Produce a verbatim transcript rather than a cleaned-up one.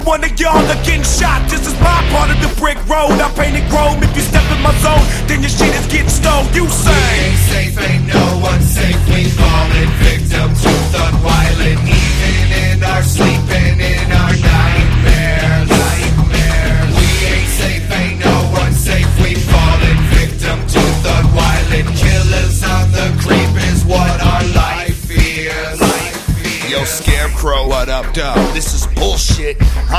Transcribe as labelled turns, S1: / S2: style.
S1: One of y'all are getting shot, this is my part of the brick road. I painted chrome, if you step in my zone, then your shit is getting stole. You say
S2: we ain't safe, ain't no one safe. We fallen victim to thug violent, even in our sleep and in our nightmares. Nightmares. We ain't safe, ain't no one safe. We fallen victim to thug violent, killers on the creep is what our life is. Life is.
S3: Yo, Scarecrow,
S2: what up, dog?
S3: This is bullshit.